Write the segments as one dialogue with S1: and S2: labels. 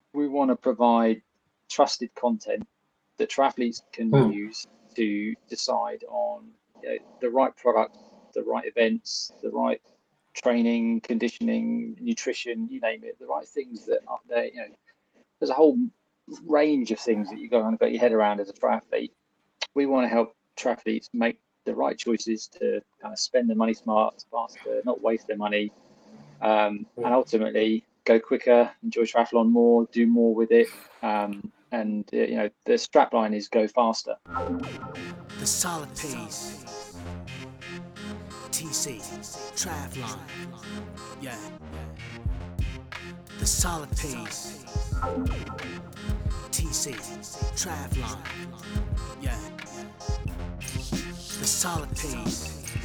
S1: we want to provide trusted content that triathletes can use to decide on the right product, the right events, the right training, conditioning, nutrition, you name it, the right things that are there. There's a whole range of things that you got to get your head around as a triathlete. We want to help triathletes make the right choices to kind of spend their money faster, not waste their money, and ultimately go quicker, enjoy triathlon more, do more with it. And the strapline is go faster.
S2: The solid pace. TC Triathlon. Yeah. The solid pace. TC Triathlon. Yeah. The solid pace.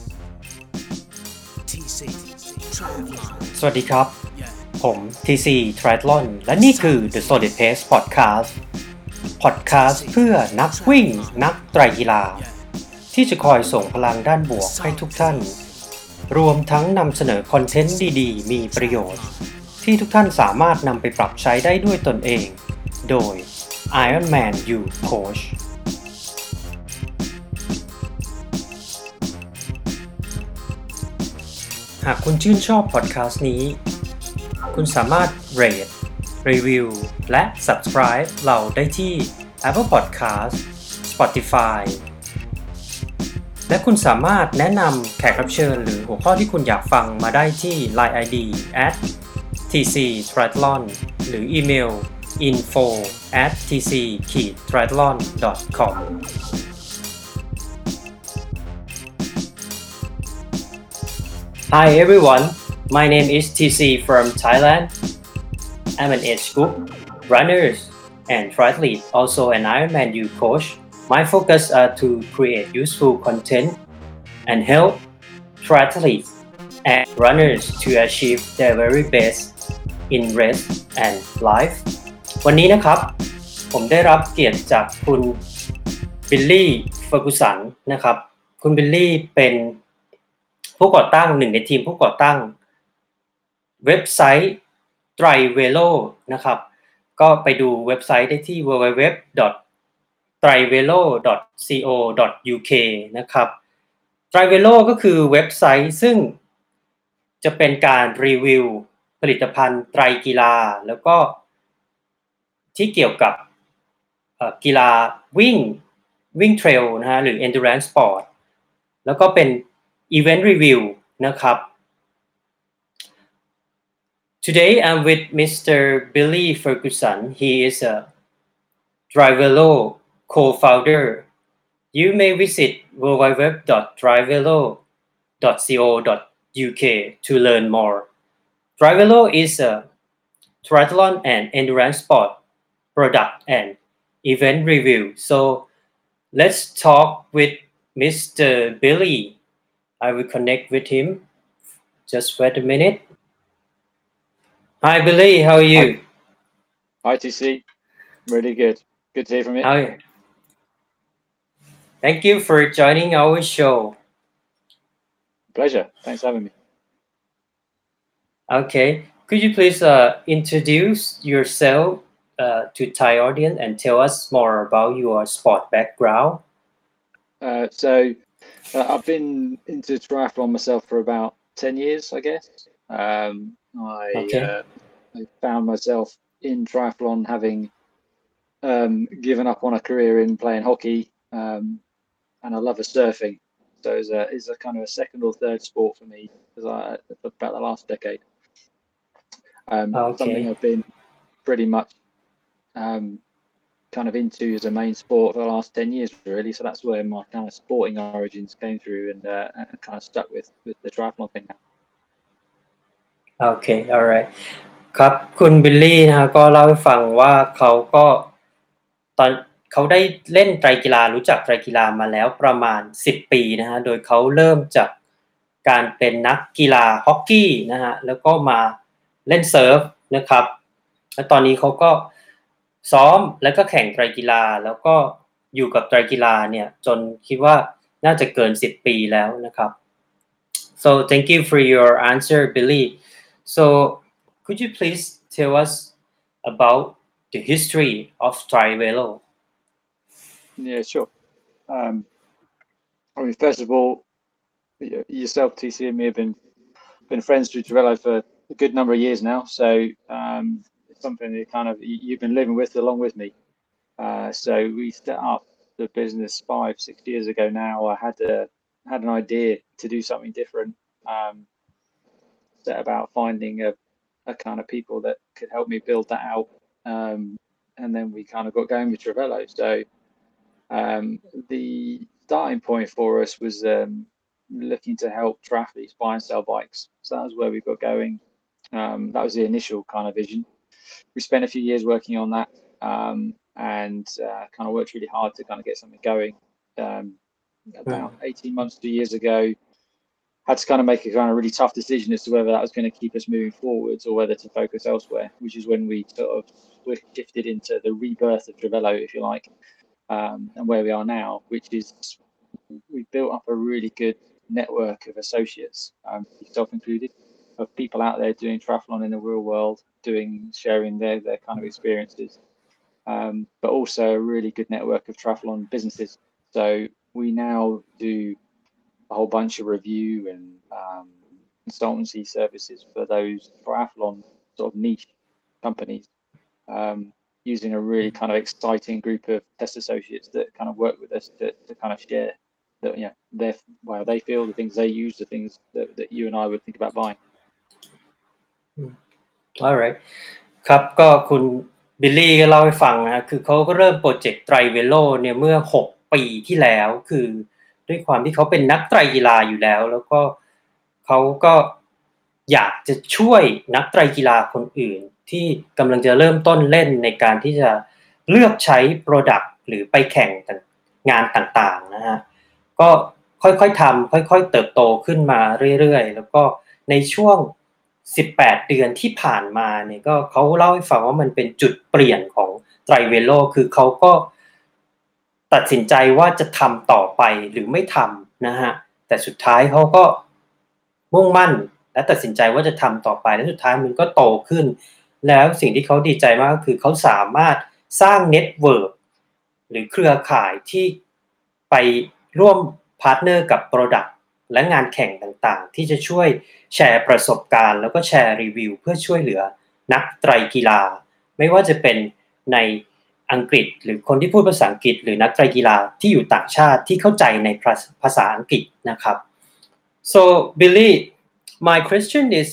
S2: TC Triathlon.
S3: สวัสดีครับผม TC Triathlon และนี่คือ The Solid Pace Podcast เพื่อนักวิ่งนักไตรกีฬาที่จะคอยส่งพลังด้านบวกให้ทุกท่านรวมทั้งนำเสนอคอนเทนต์ดีๆมีประโยชน์ที่ทุกท่านสามารถนำไปปรับใช้ได้ด้วยตนเองโดย Ironman U Coachหากคุณชื่นชอบพอดคาสต์นี้คุณสามารถ rate review และ subscribe เราได้ที่ Apple Podcast Spotify และคุณสามารถแนะนำแขกรับเชิญหรือหัวข้อที่คุณอยากฟังมาได้ที่ Line ID @tctriathlon หรืออีเมล info@tc-triathlon.com Hi everyone, my name is TC from Thailand. I'm an age group, runners, and triathlete, also an Ironman U coach. My focus are to create useful content and help triathletes and runners to achieve their very best in race and life. วันนี้นะครับผมได้รับเกียรติจากคุณบิลลี่เฟอร์กูสันนะครับคุณบิลลี่เป็นผู้ก่อตั้งหนึ่งในทีมผู้ก่อตั้งเว็บไซต์ Trivelo นะครับก็ไปดูเว็บไซต์ได้ที่ www.trivelo.co.uk นะครับ Trivelo ก็คือเว็บไซต์ซึ่งจะเป็นการรีวิวผลิตภัณฑ์ไตรกีฬาแล้วก็ที่เกี่ยวกับกีฬาวิ่งเทรลนะฮะหรือ endurance sport แล้วก็เป็นEvent Review นะครับ Today I'm with Mr. Billy Ferguson. He is a Trivelo co-founder. You may visit www.trivelo.co.uk to learn more. Trivelo is a triathlon and endurance sport product and event review. So let's talk with Mr. Billy.I will connect with him. Just wait a minute. Hi, Billy. How are you?
S1: Hi, TC. Really good. Good to hear from you.
S3: How are you? Thank you for joining our show.
S1: Pleasure. Thanks for having me.
S3: Okay. Could you please introduce yourself to Thai audience and tell us more about your sport background?
S1: I've been into triathlon myself for about 10 years, I guess. I found myself in triathlon having given up on a career in playing hockey, and I love surfing. So it's a kind of a second or third sport for me for about the last decade. Something I've been pretty much kind of into as a main sport for the last 10 years really, so that's where my kind of sporting origins came through and kind of stuck with the triathlon thing now.
S3: Okay, alright ครับคุณบิลลี่นะก็เล่าให้ฟังว่าเขาได้เล่นไตรกีฬารู้จักไตรกีฬามาแล้วประมาณ10ปีนะฮะโดยเขาเริ่มจากการเป็นนักกีฬาฮอกกี้นะฮะแล้วก็มาเล่นเซิร์ฟนะครับและตอนนี้เขาก็ซ้อมแล้วก็แข่งไตรกีฬาแล้วก็อยู่กับไตรกีฬาเนี่ยจนคิดว่าน่าจะเกิน10ปีแล้วนะครับ So thank you for your answer, Billy. So could you please tell us about the history of Trivelo.
S1: Yeah, sure. I mean, first of all, yourself, TC, and me have been friends through Trivelo for a good number of years now. So it's something that kind of you've been living with along with me. So we set up the business 5-6 years ago now. I had an idea to do something different. Set about finding a kind of people that could help me build that out. And then we kind of got going with Trivelo. So the starting point for us was looking to help triathletes buy and sell bikes. So that was where we got going. That was the initial kind of vision. We spent a few years working on that and kind of worked really hard to kind of get something going. About 18 months, 2 years ago, had to kind of make a kind of really tough decision as to whether that was going to keep us moving forwards or whether to focus elsewhere, which is when we sort of shifted into the rebirth of Trivelo, if you like, and where we are now, which is we built up a really good network of associates, yourself included, of people out there doing triathlon in the real world, sharing their kind of experiences, but also a really good network of triathlon businesses. So we now do a whole bunch of review and consultancy services for those triathlon sort of niche companies, using a really kind of exciting group of test associates that kind of work with us to kind of share that, you know, how they feel, the things they use, the things that you and I would think about buying.
S3: Alright ครับก็คุณบิลลี่ก็เล่าให้ฟังนะคือเขาก็เริ่มโปรเจกต์ Trivelo เนี่ยเมื่อ6ปีที่แล้วคือด้วยความที่เขาเป็นนักไตรกีฬาอยู่แล้วแล้วก็เขาก็อยากจะช่วยนักไตรกีฬาคนอื่นที่กำลังจะเริ่มต้นเล่นในการที่จะเลือกใช้ product หรือไปแข่งงานต่างๆนะฮะก็ค่อยๆทำค่อยๆเติบโตขึ้นมาเรื่อยๆแล้วก็ในช่วง18 เดือนที่ผ่านมาเนี่ยก็เขาเล่าให้ฟังว่ามันเป็นจุดเปลี่ยนของ Trivelo คือเขาก็ตัดสินใจว่าจะทำต่อไปหรือไม่ทำนะฮะแต่สุดท้ายเขาก็มุ่งมั่นและตัดสินใจว่าจะทำต่อไปและสุดท้ายมันก็โตขึ้นแล้วสิ่งที่เขาดีใจมากก็คือเขาสามารถสร้างเน็ตเวิร์คหรือเครือข่ายที่ไปร่วมพาร์ทเนอร์กับ Product และงานแข่งต่างๆที่จะช่วยแชร์ประสบการณ์แล้วก็แชร์รีวิวเพื่อช่วยเหลือนักไตรกีฬาไม่ว่าจะเป็นในอังกฤษหรือคนที่พูดภาษาอังกฤษหรือนักไตรกีฬาที่อยู่ต่างชาติที่เข้าใจในภาษาอังกฤษนะครับ So Billy, my question is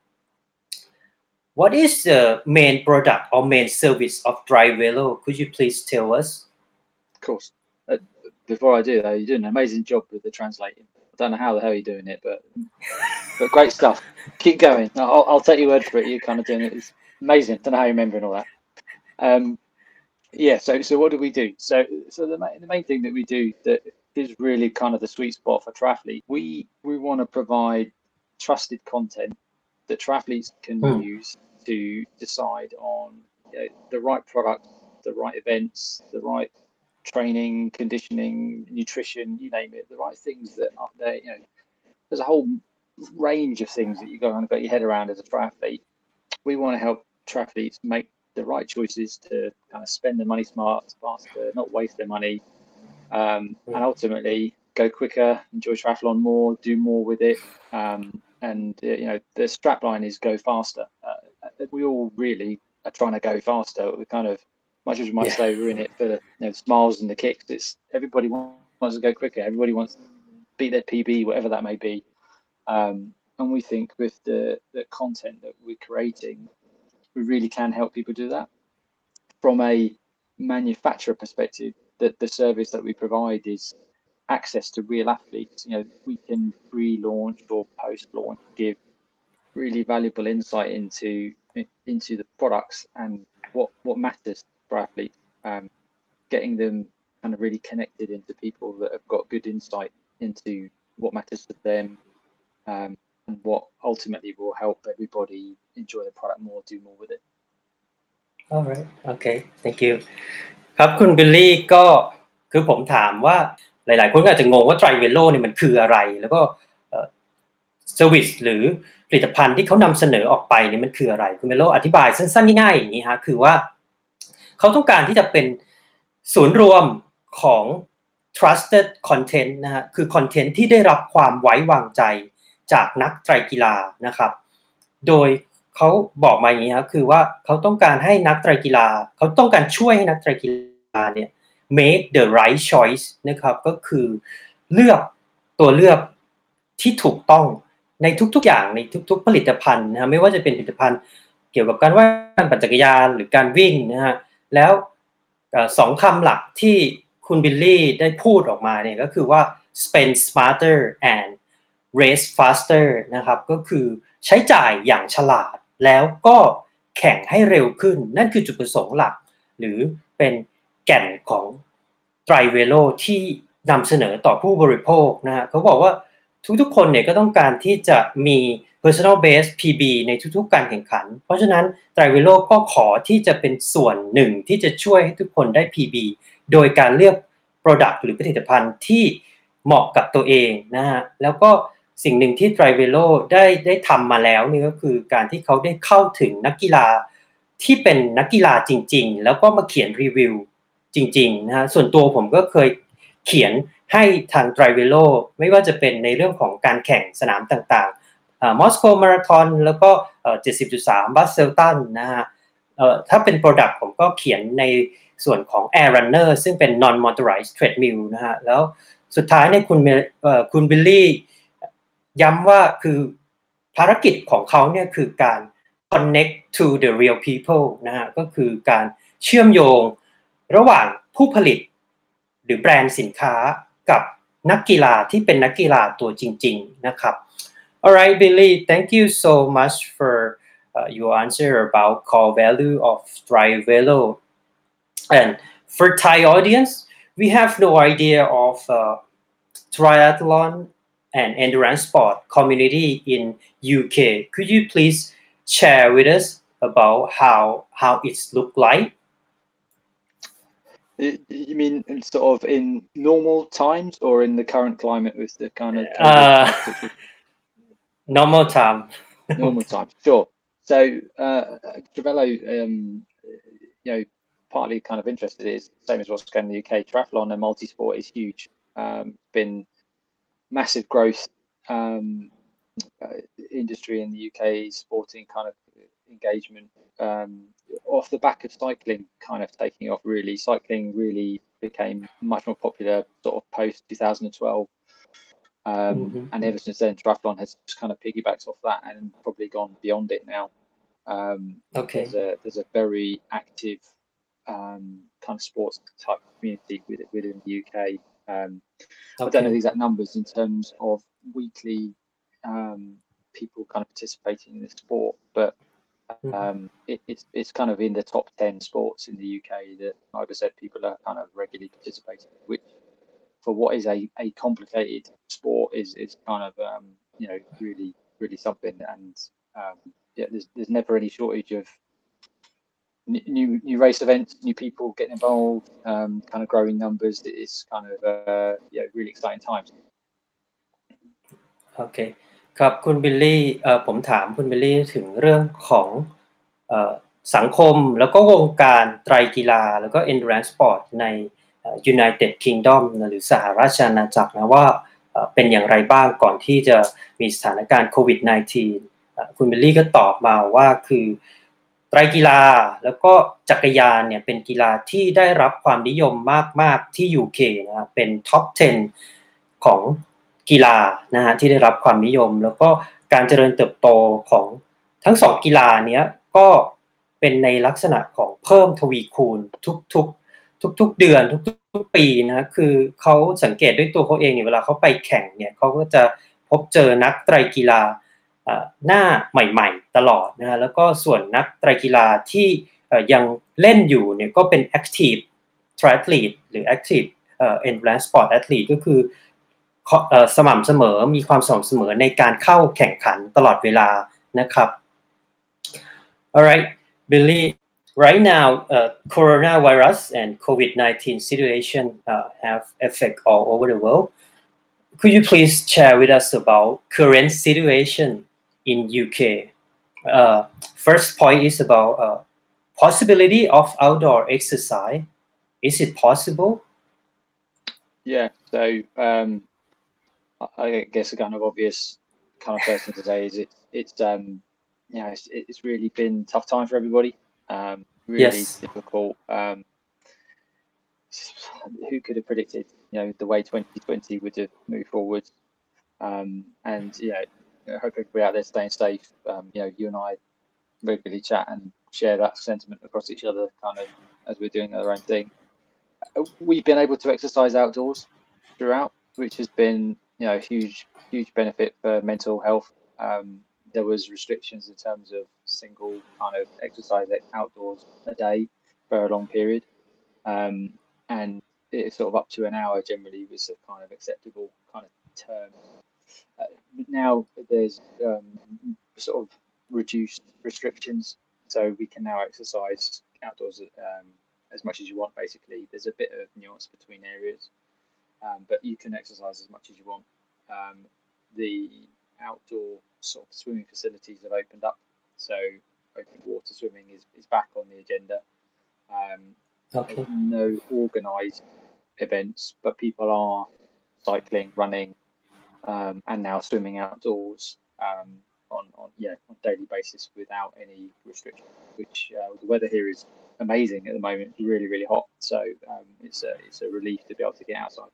S3: what is the main product or main service of Trivelo? Could you please tell us?
S1: Of course. Before I do though, you're doing an amazing job with the translating. I don't know how the hell you're doing it, but great stuff. Keep going. I'll take your word for it. You're kind of doing it. It's amazing. I don't know how you're remembering all that. Yeah. So what do we do? So the main thing that we do that is really kind of the sweet spot for triathletes. We want to provide trusted content that triathletes can use to decide on, you know, the right product, the right events, the right training, conditioning, nutrition, you name it, the right things that are there. You know, there's a whole range of things that you got to get your head around as a triathlete. We want to help triathletes make the right choices to kind of spend their money faster, not waste their money, and ultimately go quicker, enjoy triathlon more, do more with it. And you know, the strapline is go faster. We all really are trying to go faster. We kind of, much as we might say we're in it for the smiles and the kicks, it's everybody wants to go quicker. Everybody wants to beat their PB, whatever that may be. And we think with the content that we're creating, we really can help people do that. From a manufacturer perspective, that the service that we provide is access to real athletes. You know, we can pre-launch or post-launch give really valuable insight into the products and what matters for athletes, getting them kind of really connected into people that have got good insight into what matters to them, and what ultimately will help everybody enjoy the product more, do more with it.
S3: All right. Okay. Thank you. ครับคุณบิลลี่ก็คือผมถามว่าหลายๆคนก็อาจจะงงว่า Trivelo เนี่ยมันคืออะไรแล้วก็service หรือผลิตภัณฑ์ที่เขานำเสนอออกไปเนี่ยมันคืออะไรคุณบิลลี่อธิบายสั้นๆง่ายๆอย่างนี้ฮะคือว่าเขาต้องการที่จะเป็นศูนย์รวมของ trusted content นะฮะคือคอนเทนต์ที่ได้รับความไว้วางใจจากนักไตรกีฬานะครับโดยเขาบอกมาอย่างนี้ครับคือว่าเขาต้องการให้นักไตรกีฬาเขาต้องการช่วยให้นักไตรกีฬาเนี่ย make the right choice นะครับก็คือเลือกตัวเลือกที่ถูกต้องในทุกๆอย่างในทุกๆผลิตภัณฑ์นะไม่ว่าจะเป็นผลิตภัณฑ์เกี่ยวกับการว่ายปั่นจักรยานหรือการวิ่งนะฮะแล้วสองคำหลักที่คุณบิลลี่ได้พูดออกมาเนี่ยก็คือว่า spend smarter and race faster นะครับก็คือใช้จ่ายอย่างฉลาดแล้วก็แข่งให้เร็วขึ้นนั่นคือจุดประสงค์หลักหรือเป็นแก่นของ Trivelo ที่นำเสนอต่อผู้บริโภคนะฮะเขาบอกว่าทุกๆคนเนี่ยก็ต้องการที่จะมี personal best PB ในทุกๆการแข่งขันเพราะฉะนั้น Trivelo ก็ขอที่จะเป็นส่วนหนึ่งที่จะช่วยให้ทุกคนได้ PB โดยการเลือก product หรือผลิตภัณฑ์ที่เหมาะกับตัวเองนะฮะแล้วก็สิ่งหนึ่งที่ Trivelo ได้ทำมาแล้วนี่ก็คือการที่เขาได้เข้าถึงนักกีฬาที่เป็นนักกีฬาจริงๆแล้วก็มาเขียนรีวิวจริงๆนะฮะส่วนตัวผมก็เคยเขียนให้ทาง Trivelo ไม่ว่าจะเป็นในเรื่องของการแข่งสนามต่างๆมอสโกมาราธอนแล้วก็70.3 บัสเซลตันนะฮะถ้าเป็น Product ผมก็เขียนในส่วนของ Air Runner ซึ่งเป็น non motorized treadmill นะฮะแล้วสุดท้ายเนี่ยคุณบิลลี่ย้ำว่าคือภารกิจของเขาเนี่ยคือการ connect to the real people นะฮะก็คือการเชื่อมโยงระหว่างผู้ผลิตหรือแบรนด์สินค้ากับนักกีฬาที่เป็นนักกีฬาตัวจริงๆนะครับ Alright Billy thank you so much for your answer about core value of Trivelo and for Thai audience we have no idea of triathlon and endurance sport community in UK. Could you please share with us about how it's look like?
S1: You mean sort of in normal times or in the current climate with the kind of
S3: normal time?
S1: Normal time, sure. So Trivelo, partly kind of interested is same as what's going in the UK. Triathlon and multi-sport is huge. Been massive growth industry in the UK sporting kind of engagement off the back of cycling kind of taking off really. Cycling really became much more popular sort of post 2012 and ever since then triathlon has just kind of piggybacked off that and probably gone beyond it now.
S3: Okay.
S1: There's a very active kind of sports type community within the UK. I don't know the exact numbers in terms of weekly people kind of participating in the sport, but it's kind of in the top 10 sports in the UK that, like I said, people are kind of regularly participating, which for what is a complicated sport is kind of really something. And there's never any shortage of new race events, new people getting involved, kind of growing numbers. It's kind of really exciting times.
S3: โอเคครับคุณบิลลี่ผมถามคุณบิลลี่ถึงเรื่องของสังคมแล้วก็วงการไตรกีฬาแล้วก็ endurance sport ใน United Kingdom หรือสหราชอาณาจักรนะว่าเป็นอย่างไรบ้างก่อนที่จะมีสถานการณ์โควิด -19 คุณบิลลี่ก็ตอบมาว่าคือไตรกีฬาแล้วก็จักรยานเนี่ยเป็นกีฬาที่ได้รับความนิยมมากๆที่ UK นะครับเป็นท็อป 10 ของกีฬานะฮะที่ได้รับความนิยมแล้วก็การเจริญเติบโตของทั้งสองกีฬาเนี้ยก็เป็นในลักษณะของเพิ่มทวีคูณทุกเดือนทุกปีนะคือเขาสังเกตด้วยตัวเขาเองเนี่ยเวลาเขาไปแข่งเนี่ยเขาก็จะพบเจอนักไตรกีฬาหน้าใหม่ๆตลอดนะฮะแล้วก็ส่วนนักไตรกีฬาที่ยังเล่นอยู่เนี่ยก็เป็น active triathlete หรือ active endurance sport athlete ก็คือสม่ำเสมอมีความสม่ำเสมอในการเข้าแข่งขันตลอดเวลานะครับ Alright Billy right now coronavirus and COVID-19 situation have effect all over the world could you please share with us about current situation in UK first point is about possibility of outdoor exercise. Is it possible?
S1: Yeah, so I guess a kind of obvious kind of first thing to say is it's really been tough time for everybody. Really
S3: Yes.
S1: difficult. Who could have predicted, the way 2020 would have moved forward? And I hope everybody out there staying safe. You and I regularly chat and share that sentiment across each other, kind of as we're doing our own thing. We've been able to exercise outdoors throughout, which has been a huge benefit for mental health. There was restrictions in terms of single kind of exercise outdoors a day for a long period, and it's sort of up to an hour generally was a kind of acceptable kind of term. Now there's sort of reduced restrictions, so we can now exercise outdoors as much as you want. Basically, there's a bit of nuance between areas, but you can exercise as much as you want. The outdoor sort of swimming facilities have opened up, so open water swimming is back on the agenda.
S3: Okay.
S1: No organised events, but people are cycling, running, and now swimming outdoors on daily basis without any restriction. Which the weather here is amazing at the moment. It's really hot, so it's a relief to be able to get outside.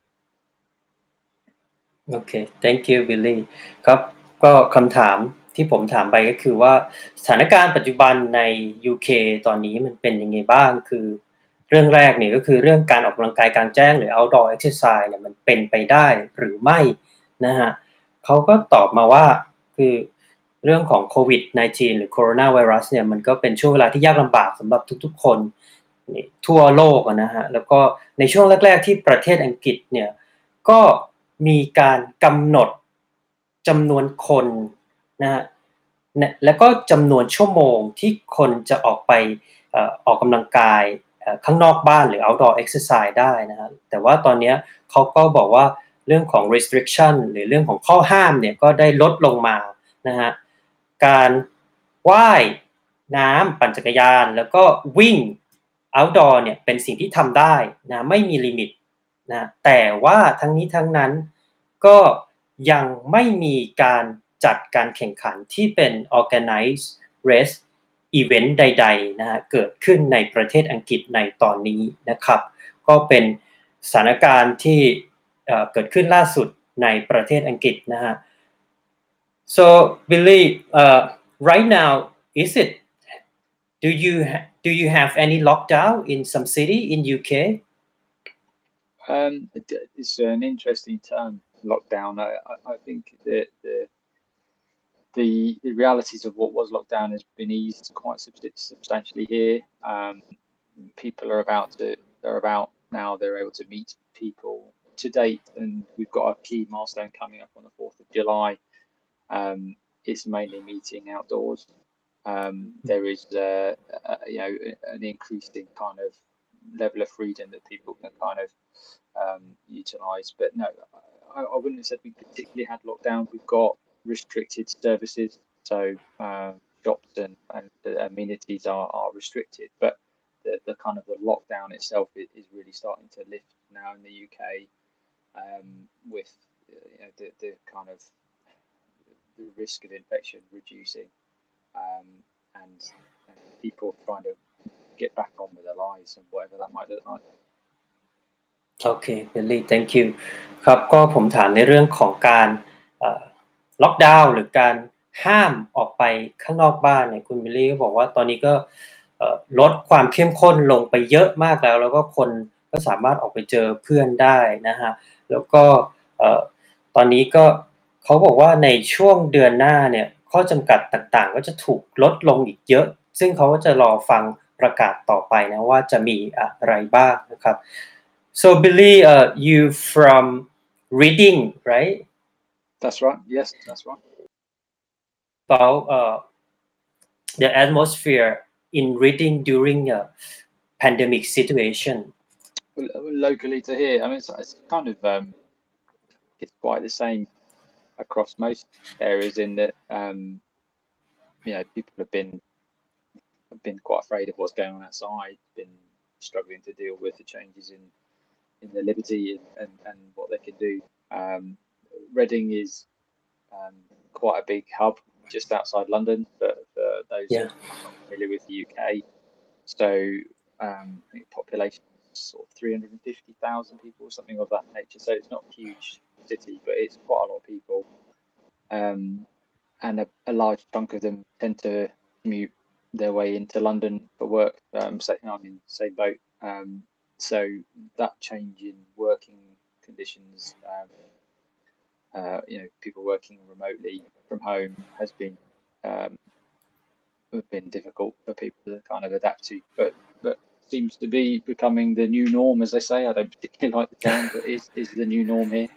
S3: Okay, thank you Billy ครับก็คำถามที่ผมถามไปก็คือว่าสถานการณ์ปัจจุบันใน UK ตอนนี้มันเป็นยังไงบ้างคือเรื่องแรกเนี่ยก็คือเรื่องการออกกำลังกายกลางแจ้งหรือ outdoor exercise เนี่ยมันเป็นไปได้หรือไม่นะฮะเขาก็ตอบมาว่าคือเรื่องของโควิด -19 หรือโคโรนาไวรัสเนี่ยมันก็เป็นช่วงเวลาที่ยากลำบากสำหรับทุกๆคนทั่วโลกนะฮะแล้วก็ในช่วงแรกๆที่ประเทศอังกฤษเนี่ยก็มีการกำหนดจำนวนคนนะฮะแล้วก็จำนวนชั่วโมงที่คนจะออกไปออกกำลังกายข้างนอกบ้านหรือ outdoor exercise ได้นะฮะแต่ว่าตอนนี้เขาก็บอกว่าเรื่องของ restriction หรือเรื่องของข้อห้ามเนี่ยก็ได้ลดลงมานะฮะการว่ายน้ำปั่นจักรยานแล้วก็วิ่ง outdoor เนี่ยเป็นสิ่งที่ทำได้นะไม่มีลิมิตนะแต่ว่าทั้งนี้ทั้งนั้นก็ยังไม่มีการจัดการแข่งขันที่เป็น organized race event ใดๆนะฮะเกิดขึ้นในประเทศอังกฤษในตอนนี้นะครับก็เป็นสถานการณ์ที่เกิดขึ้นล่าสุดในประเทศอังกฤษนะฮะ so Billy right now do you have any lockdown in some city in UK?
S1: It's an interesting term, lockdown. I think that the realities of what was lockdown has been eased quite substantially here. People are about now. They're able to meet people to date, and we've got a key milestone coming up on the 4th of July. It's mainly meeting outdoors. There is an increasing kind of level of freedom that people can kind of utilize. But no, I wouldn't have said we particularly had lockdown. We've got restricted services, so shops and the amenities are restricted, but the kind of the lockdown itself is really starting to lift now in the UK, with the kind of the risk of infection reducing, and people trying to get back on with their lives and whatever that might look like.
S3: โอเค Billy thank you ครับก็ผมถามในเรื่องของการล็อกดาวน์หรือการห้ามออกไปข้างนอกบ้านเนี่ยคุณบิลลี่ก็บอกว่าตอนนี้ก็ลดความเข้มข้นลงไปเยอะมากแล้วก็คนก็สามารถออกไปเจอเพื่อนได้นะฮะแล้วก็ตอนนี้ก็เขาบอกว่าในช่วงเดือนหน้าเนี่ยข้อจำกัดต่างๆก็จะถูกลดลงอีกเยอะซึ่งเขาก็จะรอฟังประกาศต่อไปนะว่าจะมีอะไรบ้างนะครับ so Billy you from Reading right
S1: That's right. Yes, that's right.
S3: About the atmosphere in Reading during a pandemic situation.
S1: Locally to here, I mean, it's kind of it's quite the same across most areas in that people have been been quite afraid of what's going on outside, been struggling to deal with the changes in the liberty and what they can do. Reading is quite a big hub just outside London for those who are not familiar with the UK. So I think population is sort of 350,000 people, something of that nature. So it's not a huge city, but it's quite a lot of people. And a large chunk of them tend to commute their way into London for work. So I'm in the same boat. So that change in working conditions, people working remotely from home has been difficult for people to kind of adapt to, but seems to be becoming the new norm, as they say. I don't particularly like the term, but is the new norm here.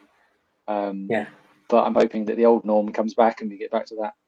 S1: But I'm hoping that the old norm comes back and we get back to that.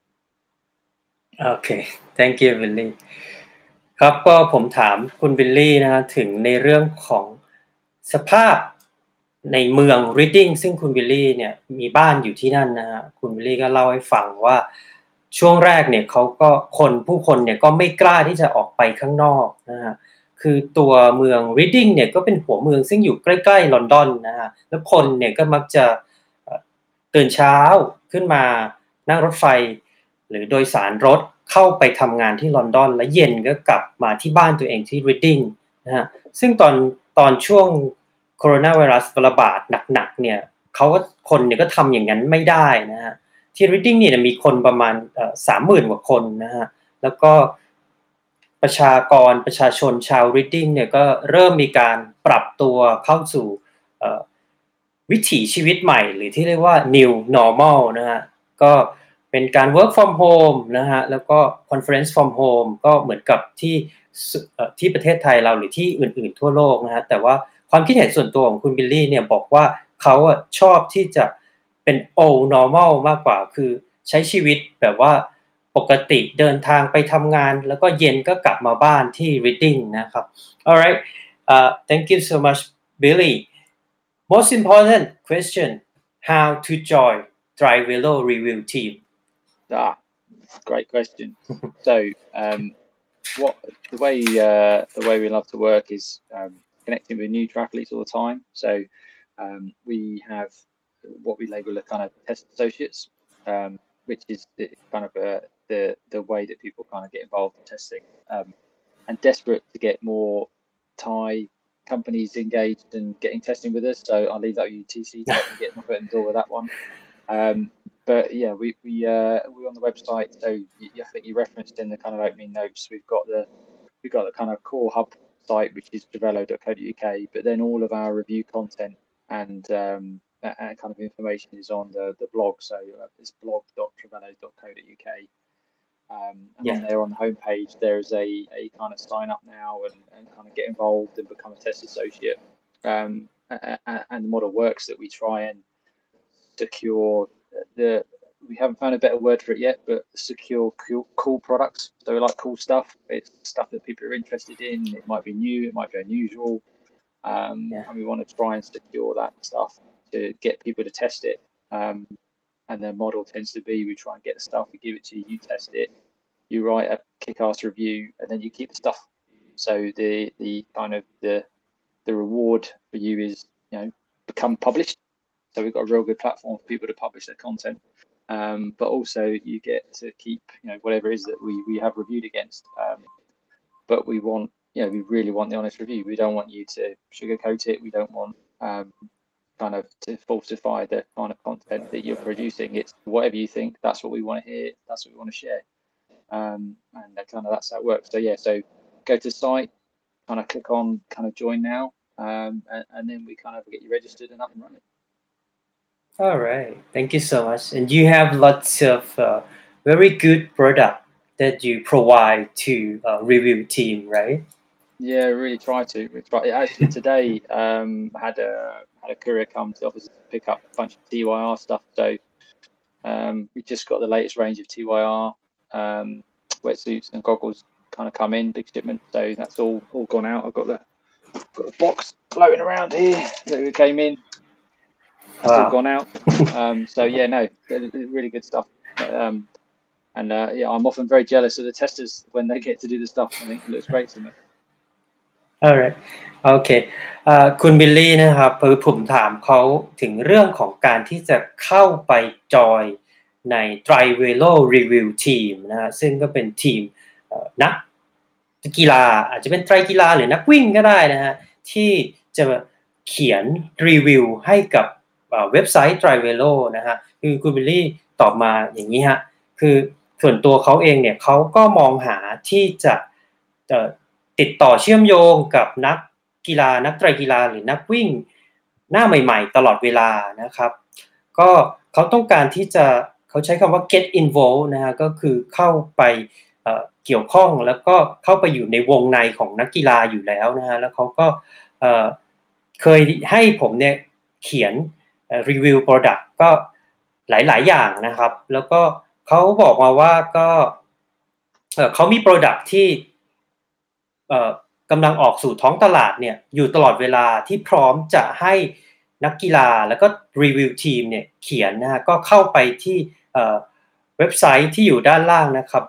S3: Okay, thank you วิลลี่ครับก็ผมถามคุณวิลลี่นะฮะถึงในเรื่องของสภาพในเมือง Reading ซึ่งคุณวิลลี่เนี่ยมีบ้านอยู่ที่นั่นนะฮะคุณวิลลี่ก็เล่าให้ฟังว่าช่วงแรกเนี่ยเขาก็ผู้คนเนี่ยก็ไม่กล้าที่จะออกไปข้างนอกนะฮะคือตัวเมือง Reading เนี่ยก็เป็นหัวเมืองซึ่งอยู่ใกล้ๆลอนดอนนะฮะแล้วคนเนี่ยก็มักจะตื่นเช้าขึ้นมานั่งรถไฟหรือโดยสารรถเข้าไปทำงานที่ลอนดอนและเย็นก็กลับมาที่บ้านตัวเองที่ Reading นะฮะซึ่งตอนช่วงโคโรนาไวรัสระบาดหนักๆเนี่ยคนเนี่ยก็ทำอย่างนั้นไม่ได้นะฮะที่ Reading เนี่ยมีคนประมาณ30,000 กว่าคนนะฮะแล้วก็ประชาชนชาว Reading เนี่ยก็เริ่มมีการปรับตัวเข้าสู่วิถีชีวิตใหม่หรือที่เรียกว่า new normal นะฮะก็เป็นการ work from home นะฮะแล้วก็ conference from home ก็เหมือนกับที่ประเทศไทยเราหรือที่อื่นๆทั่วโลกนะฮะแต่ว่าความคิดเห็นส่วนตัวของคุณบิลลี่เนี่ยบอกว่าเขาชอบที่จะเป็น old normal มากกว่าคือใช้ชีวิตแบบว่าปกติเดินทางไปทำงานแล้วก็เย็นก็กลับมาบ้านที่ Reading นะครับ alright thank you so much Billy most important question how to join Drivelo review team
S1: great question. So the way we love to work is connecting with new triathletes all the time. So we have what we label a kind of test associates, which is kind of the way that people kind of get involved in testing, and desperate to get more Thai companies engaged and getting testing with us. So I'll leave that with you, TC, to get my foot in the door with that one. But yeah, we're on the website. So I think you referenced in the kind of opening notes, we've got the kind of core hub site, which is trevelo.co.uk. But then all of our review content and kind of information is on the blog. So it's blog.trevelo.co.uk. And on there on the homepage, there's a kind of sign up now and kind of get involved and become a test associate. And the model works that we try and secure we haven't found a better word for it yet, but secure cool products. So we like cool stuff. It's stuff that people are interested in. It might be new, it might be unusual. And we want to try and secure that stuff to get people to test it. And their model tends to be we try and get the stuff, we give it to you, you test it, you write a kick-ass review, and then you keep the stuff. So the kind of the reward for you is, become published. So we've got a real good platform for people to publish their content, but also you get to keep, whatever it is that we have reviewed against. But we want, we really want the honest review. We don't want you to sugarcoat it. We don't want kind of to falsify the kind of content that you're producing. It's whatever you think. That's what we want to hear. That's what we want to share. And that's how it works. So yeah, so go to the site, kind of click on kind of join now, and then we kind of get you registered and up and running.
S3: All right, thank you so much. And you have lots of very good product that you provide to review team, right?
S1: Yeah, really try to. Actually, today had a courier come to the office to pick up a bunch of TYR stuff. So we just got the latest range of TYR wetsuits and goggles kind of come in, big shipment. So that's all gone out. I've got the box floating around here that came in. That's all gone out. So yeah, no, really good stuff. and yeah, I'm often very jealous of the testers when they get to do the stuff. I think it looks great to me.
S3: alright โอเคคุณบิลลี่นะครับผมถามเขาถึงเรื่องของการที่จะเข้าไปจอยใน Trivelo Review Team นะฮะซึ่งก็เป็นทีมนักกีฬาอาจจะเป็นไตรกีฬาหรือนักวิ่งก็ได้นะฮะที่จะเขียนรีวิวให้กับเว็บไซต์ Trivelo นะฮะคือคุณบิลลี่ตอบมาอย่างนี้ฮะคือส่วนตัวเขาเองเนี่ยเขาก็มองหาที่จะติดต่อเชื่อมโยงกับนักกีฬานักไตรกีฬาหรือนักวิ่งหน้าใหม่ๆตลอดเวลานะครับก็เขาต้องการที่จะเขาใช้คำว่า get involved นะฮะก็คือเข้าไปเกี่ยวข้องแล้วก็เข้าไปอยู่ในวงในของนักกีฬาอยู่แล้วนะฮะแล้วเขาก็เคยให้ผมเนี่ยเขียนรีวิว product ก็หลายๆอย่างนะครับแล้วก็เขาบอกมาว่าก็เขามี product ที่กำลังออกสู่ท้องตลาดเนี่ยอยู่ตลอดเวลาที่พร้อมจะให้นักกีฬาแล้วก็รีวิวทีมเนี่ยเขียนนะฮะก็เข้าไปที่เว็บไซต์ที่อยู่ด้านล่างนะครับ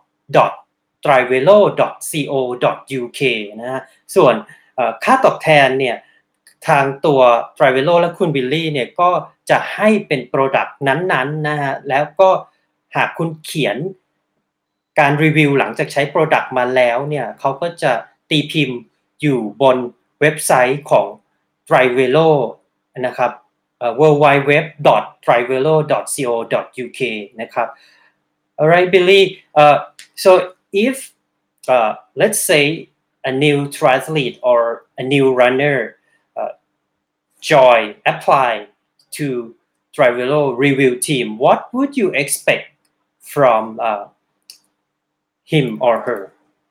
S3: blog.trivelo.co.uk นะฮะส่วนค่าตอบแทนเนี่ยทางตัว Trivelo และคุณบิลลี่เนี่ยก็จะให้เป็น product นั้นๆนะฮะแล้วก็หากคุณเขียนการรีวิวหลังจากใช้ product มาแล้วเนี่ยเขาก็จะตีพิมพ์อยู่บนเว็บไซต์ของ Trivelo นะครับ www.trivelo.co.uk นะครับ Alright Billy so if let's say a new triathlete or a new runner apply to Trivelo review team what would you expect from him or her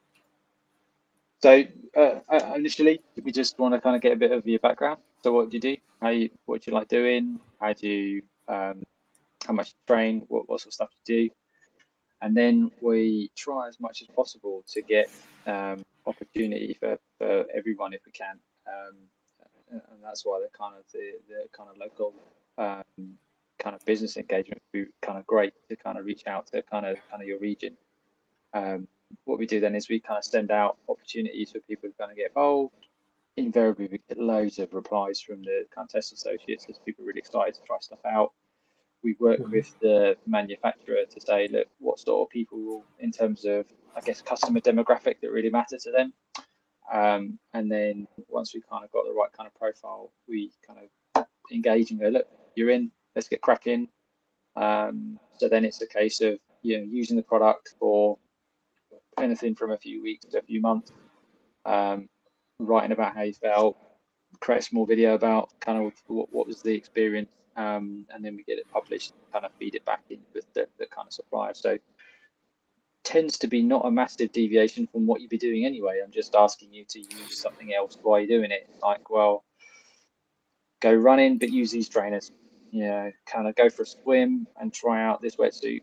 S1: So initially, we just want to kind of get a bit of your background. So what do you do? What do you like doing? How do you, how much you train? What sort of stuff you do? And then we try as much as possible to get opportunity for everyone if we can. And that's why the kind of local kind of business engagement would be kind of great to kind of reach out to kind of your region. What we do then is we kind of send out opportunities for people to kind of get involved. Invariably, we get loads of replies from the kind of test associates as people are really excited to try stuff out. We work with the manufacturer to say, look, what sort of people in terms of, I guess, customer demographic that really matter to them. And then once we kind of got the right kind of profile, we kind of engage and go, look, you're in, let's get cracking. So then it's a case of, using the product for anything from a few weeks to a few months, writing about how you felt, create a small video about kind of what was the experience, and then we get it published, kind of feed it back in with the kind of supplier. So tends to be not a massive deviation from what you'd be doing anyway. I'm just asking you to use something else while you're doing it. Like, well, go running, but use these trainers. Kind of go for a swim and try out this wetsuit.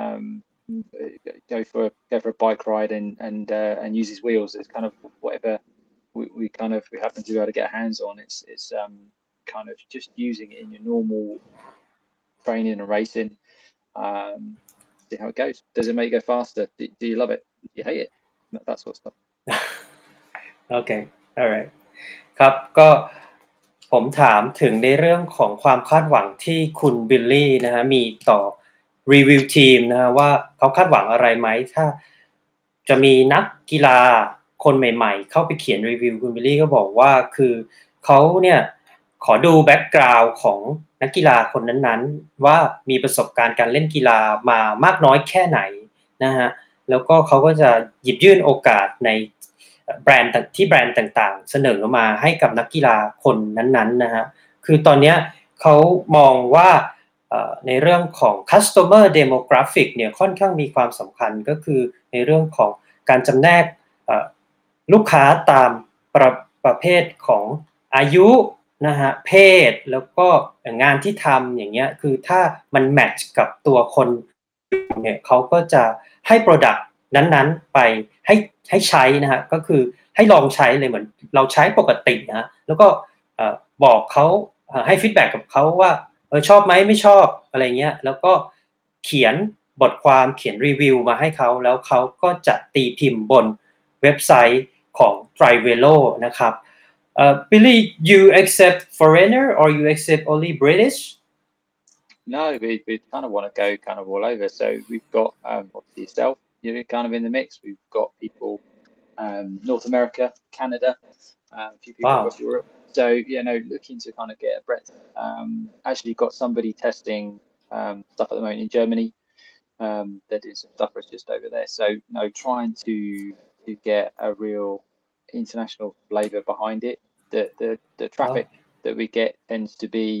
S1: Go for a bike ride and use his wheels. It's kind of whatever we happen to be able to get our hands on. It's kind of just using it in your normal training and racing. See how it goes. Does it make you go faster? Do you love it? Do you hate it? That sort of stuff.
S3: Okay, alright ครับก็ผมถามถึงในเรื่องของความคาดหวังที่คุณบิลลี่นะฮะมีต่อรีวิวทีมนะฮะว่าเขาคาดหวังอะไรไหมถ้าจะมีนักกีฬาคนใหม่ๆเข้าไปเขียนรีวิวคุณบิลลี่ก็บอกว่าคือเขาเนี่ยขอดูแบ็กกราวด์ของนักกีฬาคนนั้นๆว่ามีประสบการณ์การเล่นกีฬามามากน้อยแค่ไหนนะฮะแล้วก็เขาก็จะหยิบยื่นโอกาสในแบรนด์ต่างๆเสนอมาให้กับนักกีฬาคนนั้นๆนะฮะคือตอนนี้เขามองว่าในเรื่องของ customer demographic เนี่ยค่อนข้างมีความสำคัญก็คือในเรื่องของการจำแนกลูกค้าตามประเภทของอายุนะฮะเพศแล้วก็งานที่ทำอย่างเงี้ยคือถ้ามันแมทช์กับตัวคนเนี่ยเขาก็จะให้ product นั้นๆไปให้ใช้นะฮะก็คือให้ลองใช้เลยเหมือนเราใช้ปกตินะแล้วก็บอกเขาให้ฟีดแบ็กกับเขาว่าชอบไหมไม่ชอบอะไรเงี้ยแล้วก็เขียนบทความเขียนรีวิวมาให้เขาแล้วเขาก็จะตีพิมพ์บนเว็บไซต์ของ Trivelo นะครับ Billy, you accept foreigner or you accept only British?
S1: No, we kind of want to go kind of all over. So we've got obviously yourself, you're kind of in the mix. We've got people North America, Canada, a few people across Europe. So looking to kind of get a breadth. Actually got somebody testing stuff at the moment in Germany. They're doing some stuff for us just over there. So trying to get a real international flavour behind it. The traffic that we get tends to be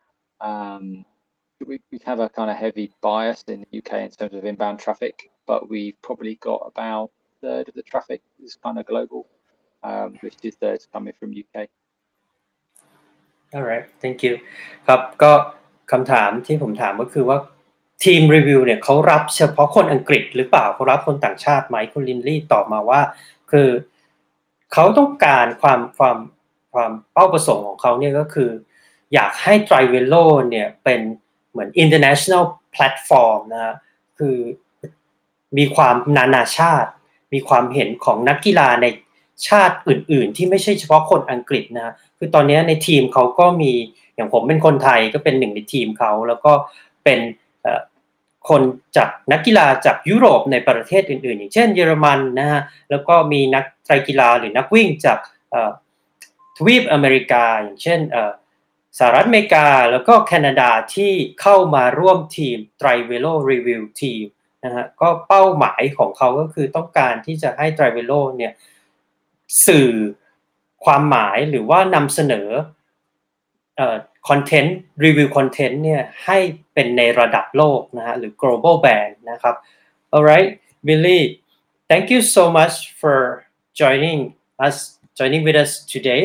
S1: we have a kind of heavy bias in the UK in terms of inbound traffic, but we've probably got about a third of the traffic is kind of global, which is thirds coming from UK.
S3: Alright, thank you. ครับก็คำถามที่ผมถามก็คือว่าทีมรีวิวเนี่ยเขารับเฉพาะคนอังกฤษหรือเปล่าเขารับคนต่างชาติไหมคุณลินลี่ตอบมาว่าคือเขาต้องการความเป้าประสงค์ของเขาเนี่ยก็คืออยากให้ Trivelo เนี่ยเป็นเหมือน international platform นะฮะคือมีความนานาชาติมีความเห็นของนักกีฬาในชาติอื่นๆที่ไม่ใช่เฉพาะคนอังกฤษนะคือตอนนี้ในทีมเขาก็มีอย่างผมเป็นคนไทยก็เป็นหนึ่งในทีมเขาแล้วก็เป็นคนจากนักกีฬาจากยุโรปในประเทศอื่นๆอย่างเช่นเยอรมันนะฮะแล้วก็มีนักไตรกีฬาหรือนักวิ่งจากทวีปอเมริกาอย่างเช่นสหรัฐอเมริกาแล้วก็แคนาดาที่เข้ามาร่วมทีม Trivelo Review Team นะฮะก็เป้าหมายของเขาก็คือต้องการที่จะให้ Trivelo เนี่ยสื่อความหมายหรือว่านำเสนอคอนเทนต์รีวิวคอนเทนต์เนี่ยให้เป็นในระดับโลกนะฮะหรือ global brand นะครับ Alright Billy thank you so much for joining with us today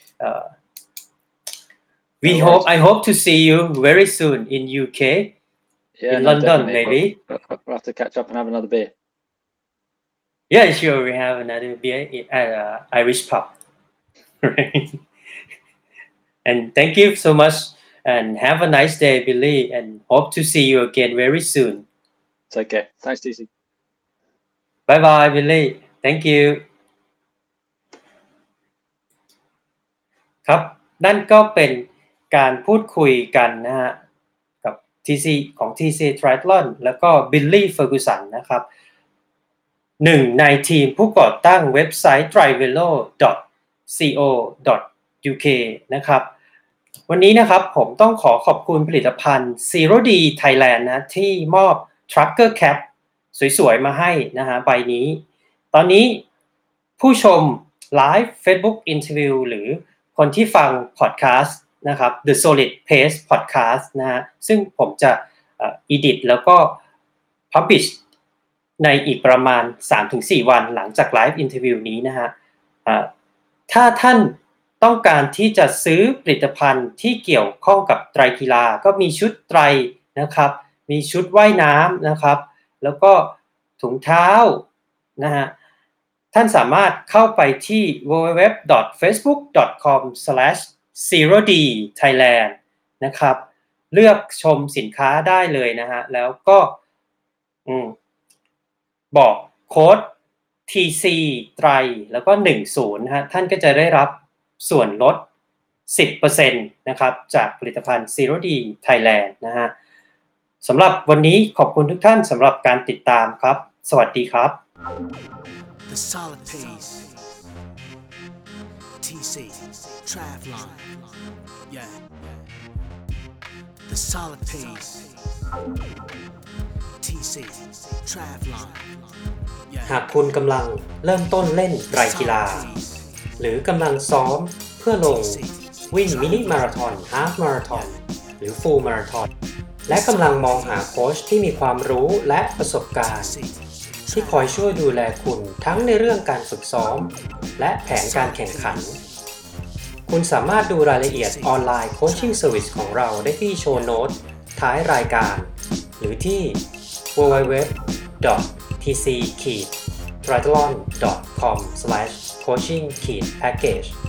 S3: I hope to see you very soon in UK in London maybe
S1: we'll have to catch up and have another beer.
S3: Yeah, sure, we have another beer at Irish pub. And thank you so much and have a nice day, Billy, and hope to see you again very soon.
S1: Take care. Thanks, TC.
S3: Bye-bye, Billy. Thank you. ครับนั่นก็เป็นการพูดคุยกันนะฮะกับ TC ของ TC Triathlon แล้วก็ Billy Ferguson นะครับหนึ่งในทีมผู้ก่อตั้งเว็บไซต์ trivelo.co.uk นะครับวันนี้นะครับผมต้องขอบคุณผลิตภัณฑ์ Zero D Thailand นะที่มอบ Tracker Cap สวยๆมาให้นะฮะใบนี้ตอนนี้ผู้ชมไลฟ์ Facebook Interview หรือคนที่ฟัง Podcast นะครับ The Solid Pace Podcast นะฮะซึ่งผมจะedit แล้วก็ publishในอีกประมาณ 3-4 วันหลังจากไลฟ์อินเทอร์วิวนี้นะฮะถ้าท่านต้องการที่จะซื้อผลิตภัณฑ์ที่เกี่ยวข้องกับไตรกีฬาก็มีชุดไตรนะครับมีชุดว่ายน้ำนะครับแล้วก็ถุงเท้านะฮะท่านสามารถเข้าไปที่ www.facebook.com/zerodthailand นะครับเลือกชมสินค้าได้เลยนะฮะแล้วก็บอกโค้ด TC ไตรแล้วก็10นะฮะท่านก็จะได้รับส่วนลด 10% นะครับจากผลิตภัณฑ์ Zero D Thailand นะฮะสำหรับวันนี้ขอบคุณทุกท่านสำหรับการติดตามครับสวัสดีครับ
S2: The solid pace. TC Triathlon. Yeah. The solid pace. TC Triathlon.
S3: หากคุณกำลังเริ่มต้นเล่นไตรกีฬาหรือกำลังซ้อมเพื่อลงวิ่งมินิมาราธอนฮาล์ฟมาราธอนหรือฟูลมาราธอนและกำลังมองหาโค้ชที่มีความรู้และประสบการณ์ที่คอยช่วยดูแลคุณทั้งในเรื่องการฝึกซ้อมและแผนการแข่งขันคุณสามารถดูรายละเอียดออนไลน์โคชชิ่งเซอร์วิสของเราได้ที่โชว์โน้ตท้ายรายการหรือที่ www.tc-triathlon.com/coaching-package